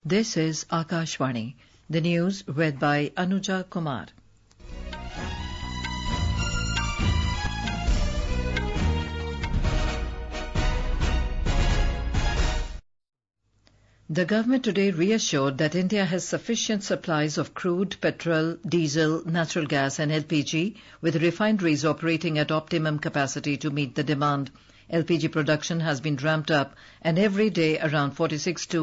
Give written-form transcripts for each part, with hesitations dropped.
This is Akashvani. The news read by Anuja Kumar. The government today reassured that India has sufficient supplies of crude, petrol, diesel, natural gas and LPG, with refineries operating at optimum capacity to meet the demand. LPG production has been ramped up, and every day around 46 to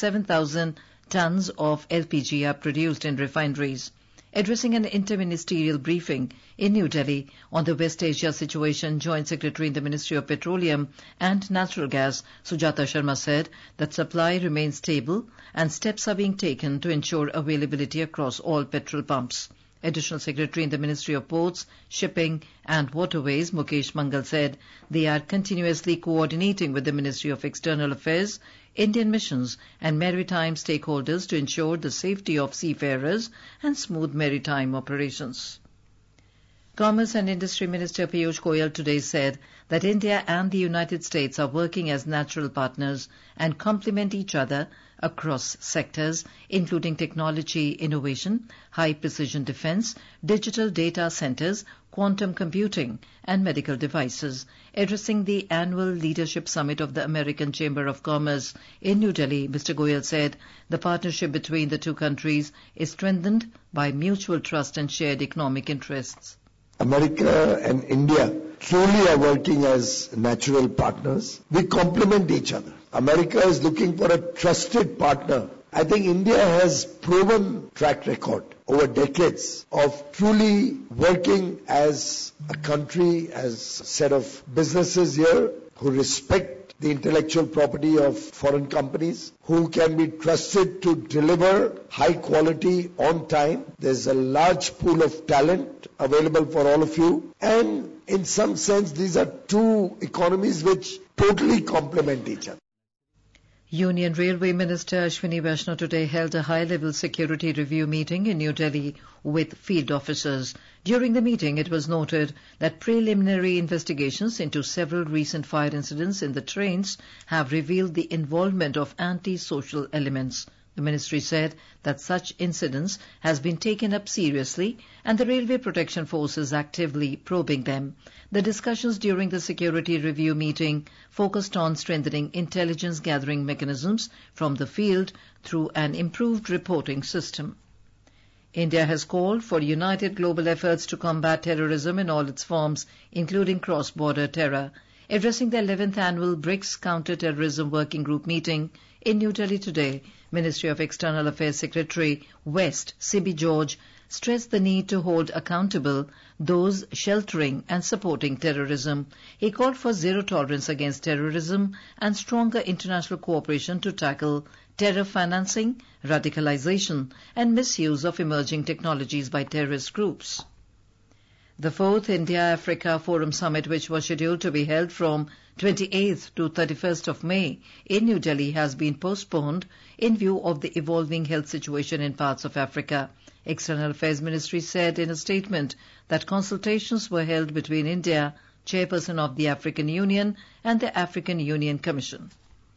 47,000 tons of LPG are produced in refineries. Addressing an interministerial briefing in New Delhi on the West Asia situation, Joint Secretary in the Ministry of Petroleum and Natural Gas, Sujata Sharma, said that supply remains stable and steps are being taken to ensure availability across all petrol pumps. Additional Secretary in the Ministry of Ports, Shipping and Waterways, Mukesh Mangal, said they are continuously coordinating with the Ministry of External Affairs, Indian missions and maritime stakeholders to ensure the safety of seafarers and smooth maritime operations. Commerce and Industry Minister Piyush Goyal today said that India and the United States are working as natural partners and complement each other across sectors, including technology innovation, high-precision defense, digital data centers, quantum computing, and medical devices. Addressing the annual Leadership Summit of the American Chamber of Commerce in New Delhi, Mr. Goyal said the partnership between the two countries is strengthened by mutual trust and shared economic interests. America and India truly are working as natural partners. We complement each other. America is looking for a trusted partner. I think India has proven track record over decades of truly working as a country, as a set of businesses here who respect the intellectual property of foreign companies, who can be trusted to deliver high quality on time. There's a large pool of talent available for all of you. And in some sense, these are two economies which totally complement each other. Union Railway Minister Ashwini Vaishnaw today held a high-level security review meeting in New Delhi with field officers. During the meeting, it was noted that preliminary investigations into several recent fire incidents in the trains have revealed the involvement of anti-social elements. The ministry said that such incidents has been taken up seriously and the Railway Protection Force is actively probing them. The discussions during the security review meeting focused on strengthening intelligence gathering mechanisms from the field through an improved reporting system. India has called for united global efforts to combat terrorism in all its forms, including cross-border terror. Addressing the 11th annual BRICS Counter-Terrorism Working Group meeting in New Delhi today, Ministry of External Affairs Secretary West, C.B. George, stressed the need to hold accountable those sheltering and supporting terrorism. He called for zero tolerance against terrorism and stronger international cooperation to tackle terror financing, radicalization, and misuse of emerging technologies by terrorist groups. The 4th India-Africa Forum Summit, which was scheduled to be held from 28th to 31st of May in New Delhi, has been postponed in view of the evolving health situation in parts of Africa. External Affairs Ministry said in a statement that consultations were held between India, chairperson of the African Union, and the African Union Commission.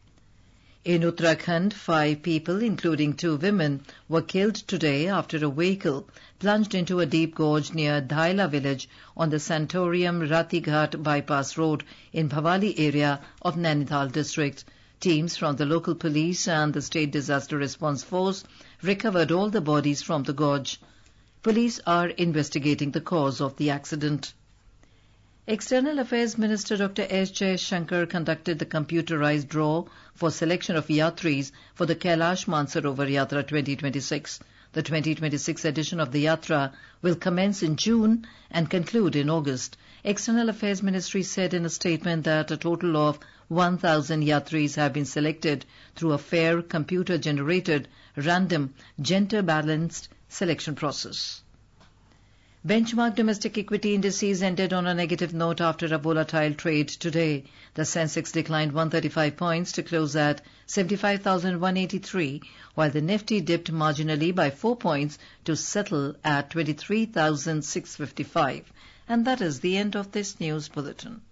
In Uttarakhand, 5 people, including 2 women, were killed today after a vehicle plunged into a deep gorge near Dhaila village on the Santorium Ratighat bypass road in Bhavali area of Nainital district. Teams from the local police and the State Disaster Response Force recovered all the bodies from the gorge. Police are investigating the cause of the accident. External Affairs Minister Dr. S. Jaishankar conducted the computerized draw for selection of yatris for the Kailash Mansarovar Yatra 2026. The 2026 edition of the Yatra will commence in June and conclude in August. External Affairs Ministry said in a statement that a total of 1,000 yatris have been selected through a fair, computer-generated, random, gender-balanced selection process. Benchmark domestic equity indices ended on a negative note after a volatile trade today. The Sensex declined 135 points to close at 75,183, while the Nifty dipped marginally by 4 points to settle at 23,655. And that is the end of this news bulletin.